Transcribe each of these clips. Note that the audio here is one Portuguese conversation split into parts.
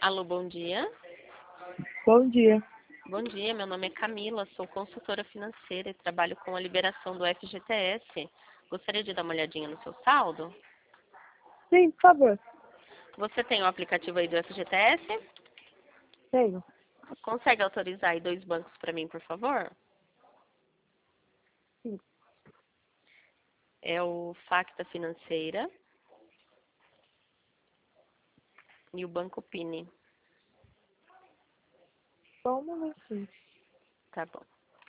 Alô, bom dia. Bom dia. Bom dia, meu nome é Camila, sou consultora financeira e trabalho com a liberação do FGTS. Gostaria de dar uma olhadinha no seu saldo? Sim, por favor. Você tem o aplicativo aí do FGTS? Tenho. Consegue autorizar aí 2 bancos para mim, por favor? Sim. É o Facta Financeira e o Banco Pini. Só um momentinho. Tá bom.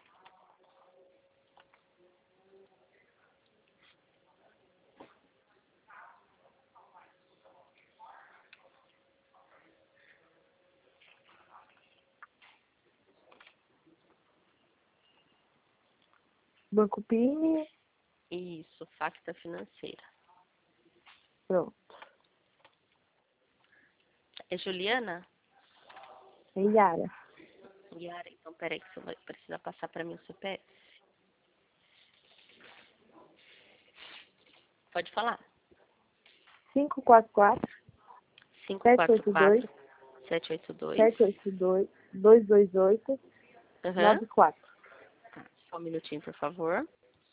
Banco Pini. Isso, Facta Financeira. Pronto. É Juliana? É Yara. Yara, então peraí que você vai precisar passar para mim o CPF. Pode falar. 544 782 544-782. 782 228 Aham. 94. Tá, só um minutinho, por favor.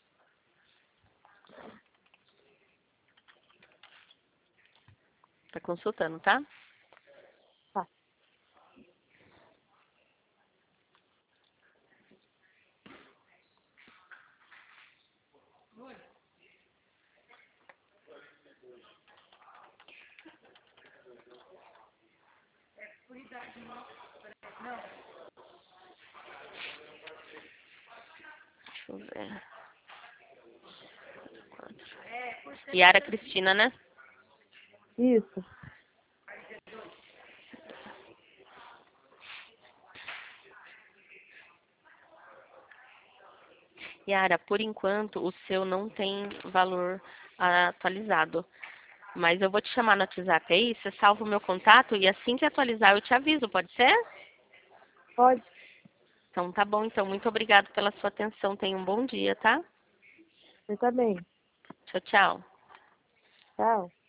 Tá consultando, tá? Tá. Deixa eu ver. Yara Cristina, né? Isso. Yara, por enquanto o seu não tem valor atualizado. Mas eu vou te chamar no WhatsApp aí, você salva o meu contato e assim que atualizar eu te aviso, pode ser? Pode. Então tá bom, então muito obrigado pela sua atenção. Tenha um bom dia, tá? Você também. Tchau, tchau. Tchau.